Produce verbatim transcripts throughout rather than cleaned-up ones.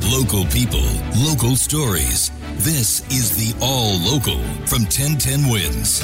Local people, local stories. This is the All Local from ten ten Wins.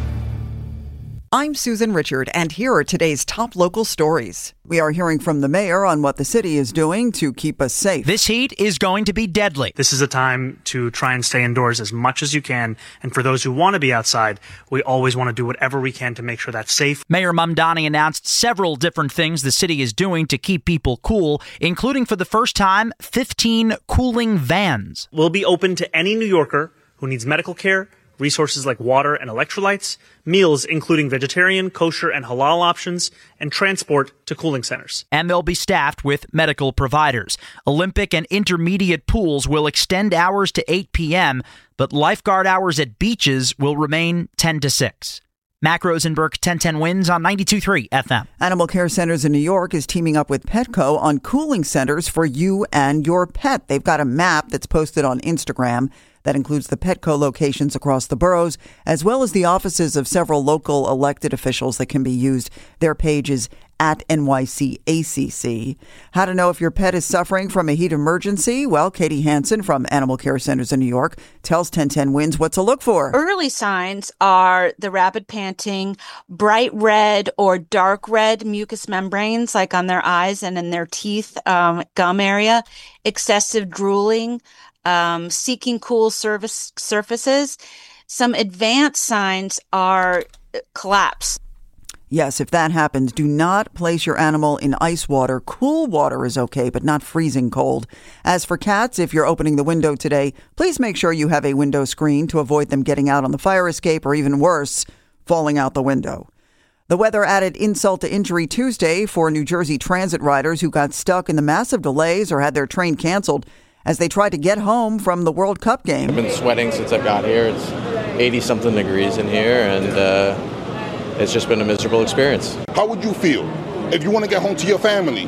I'm Susan Richard, and here are today's top local stories. We are hearing from the mayor on what the city is doing to keep us safe. This heat is going to be deadly. This is a time to try and stay indoors as much as you can. And for those who want to be outside, we always want to do whatever we can to make sure that's safe. Mayor Mamdani announced several different things the city is doing to keep people cool, including for the first time, fifteen cooling vans. We'll be open to any New Yorker who needs medical care, resources like water and electrolytes, meals including vegetarian, kosher, and halal options, and transport to cooling centers. And they'll be staffed with medical providers. Olympic and intermediate pools will extend hours to eight p.m., but lifeguard hours at beaches will remain ten to six. Mac Rosenberg, ten ten Wins on ninety-two point three F M. Animal Care Centers in New York is teaming up with Petco on cooling centers for you and your pet. They've got a map that's posted on Instagram that includes the Petco locations across the boroughs, as well as the offices of several local elected officials that can be used. Their page is at N Y C A C C. How to know if your pet is suffering from a heat emergency? Well, Katie Hansen from Animal Care Centers in New York tells ten ten Wins what to look for. Early signs are the rapid panting, bright red or dark red mucous membranes, like on their eyes and in their teeth, um, gum area, excessive drooling, um, seeking cool surface surfaces. Some advanced signs are collapse. Yes, if that happens, do not place your animal in ice water. Cool water is okay, but not freezing cold. As for cats, if you're opening the window today, please make sure you have a window screen to avoid them getting out on the fire escape or, even worse, falling out the window. The weather added insult to injury Tuesday for New Jersey transit riders who got stuck in the massive delays or had their train canceled as they tried to get home from the World Cup game. I've been sweating since I got here. It's eighty-something degrees in here, and uh, it's just been a miserable experience. How would you feel if you want to get home to your family?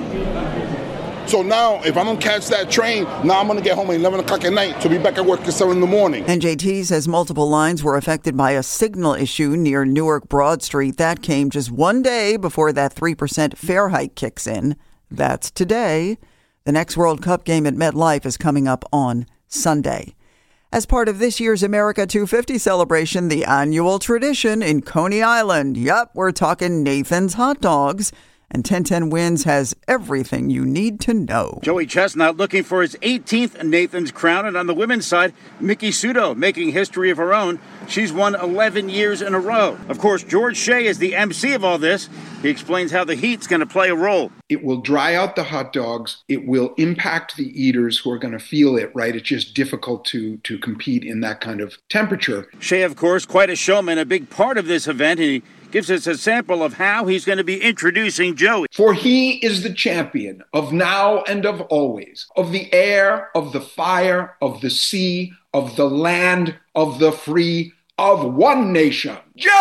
So now, if I don't catch that train, now I'm going to get home at eleven o'clock at night to be back at work at seven in the morning. N J T says multiple lines were affected by a signal issue near Newark Broad Street. That came just one day before that three percent fare hike kicks in. That's today. The next World Cup game at MetLife is coming up on Sunday. As part of this year's America two fifty celebration, the annual tradition in Coney Island. Yup, we're talking Nathan's Hot Dogs. And ten ten Wins has everything you need to know. Joey Chestnut looking for his eighteenth Nathan's crown. And on the women's side, Miki Sudo making history of her own. She's won eleven years in a row. Of course, George Shea is the M C of all this. He explains how the heat's going to play a role. It will dry out the hot dogs. It will impact the eaters who are going to feel it, right? It's just difficult to, to compete in that kind of temperature. Shea, of course, quite a showman, a big part of this event. He gives us a sample of how he's going to be introducing Joey. For he is the champion of now and of always, of the air, of the fire, of the sea, of the land, of the free, of one nation.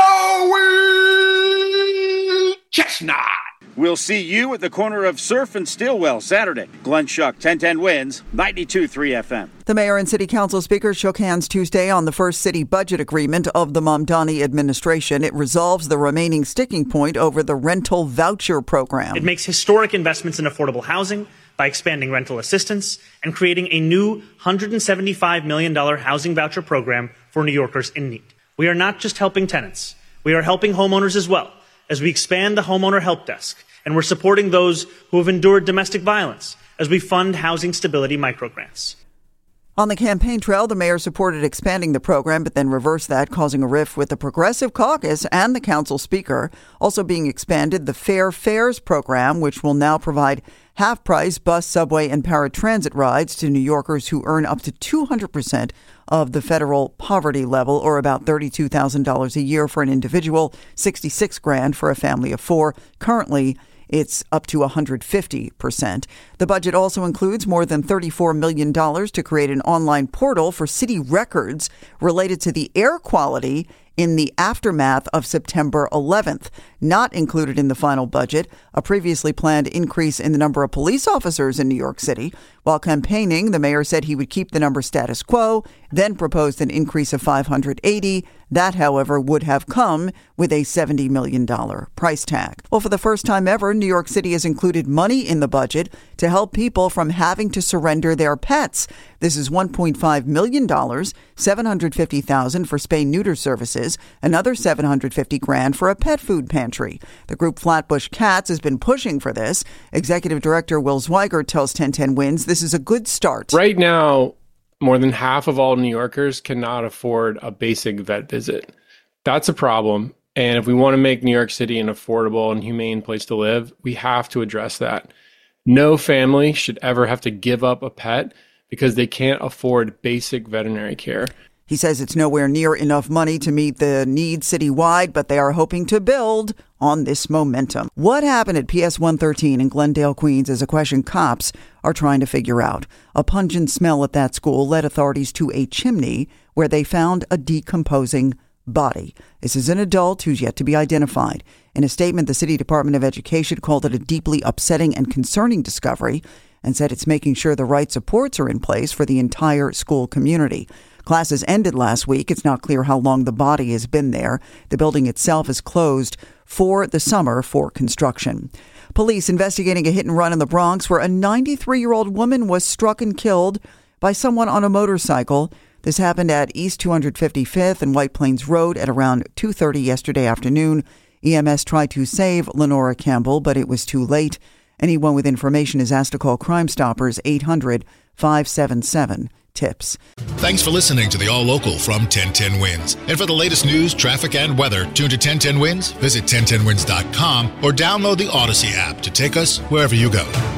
Joey Chestnut. We'll see you at the corner of Surf and Stillwell Saturday. Glenn Schuck, ten ten Wins, ninety-two point three F M. The mayor and city council speakers shook hands Tuesday on the first city budget agreement of the Mamdani administration. It resolves the remaining sticking point over the rental voucher program. It makes historic investments in affordable housing by expanding rental assistance and creating a new one hundred seventy-five million dollars housing voucher program for New Yorkers in need. We are not just helping tenants. We are helping homeowners as well, as we expand the homeowner help desk. And we're supporting those who have endured domestic violence as we fund housing stability microgrants. On the campaign trail, the mayor supported expanding the program, but then reversed that, causing a rift with the Progressive Caucus and the council speaker. Also being expanded, the Fair Fares program, which will now provide half-price bus, subway, and paratransit rides to New Yorkers who earn up to two hundred percent of the federal poverty level, or about thirty-two thousand dollars a year for an individual, sixty-six grand for a family of four. Currently, it's up to one hundred fifty percent. The budget also includes more than thirty-four million dollars to create an online portal for city records related to the air quality in the aftermath of September eleventh. Not included in the final budget, a previously planned increase in the number of police officers in New York City. While campaigning, the mayor said he would keep the number status quo, then proposed an increase of five hundred eighty. That, however, would have come with a seventy million dollars price tag. Well, for the first time ever, New York City has included money in the budget to help people from having to surrender their pets. This is one point five million dollars, seven hundred fifty thousand dollars for spay-neuter services, another seven hundred fifty grand for a pet food pantry. The group Flatbush Cats has been pushing for this. Executive Director Will Zweigert tells ten ten Wins this is a good start. Right now, more than half of all New Yorkers cannot afford a basic vet visit. That's a problem. And if we want to make New York City an affordable and humane place to live, we have to address that. No family should ever have to give up a pet because they can't afford basic veterinary care. He says it's nowhere near enough money to meet the need citywide, but they are hoping to build on this momentum. What happened at P S one thirteen in Glendale, Queens is a question cops are trying to figure out. A pungent smell at that school led authorities to a chimney where they found a decomposing body. This is an adult who's yet to be identified. In a statement, the City Department of Education called it a deeply upsetting and concerning discovery and said it's making sure the right supports are in place for the entire school community. Classes ended last week. It's not clear how long the body has been there. The building itself is closed for the summer for construction. Police investigating a hit and run in the Bronx where a ninety-three-year-old woman was struck and killed by someone on a motorcycle. This happened at East two hundred fifty-fifth and White Plains Road at around two thirty yesterday afternoon. E M S tried to save Lenora Campbell, but it was too late. Anyone with information is asked to call Crime Stoppers eight hundred, five seven seven, TIPS. Thanks for listening to the All Local from ten ten Wins. And for the latest news, traffic, and weather, tune to ten ten Wins, visit ten ten wins dot com, or download the Odyssey app to take us wherever you go.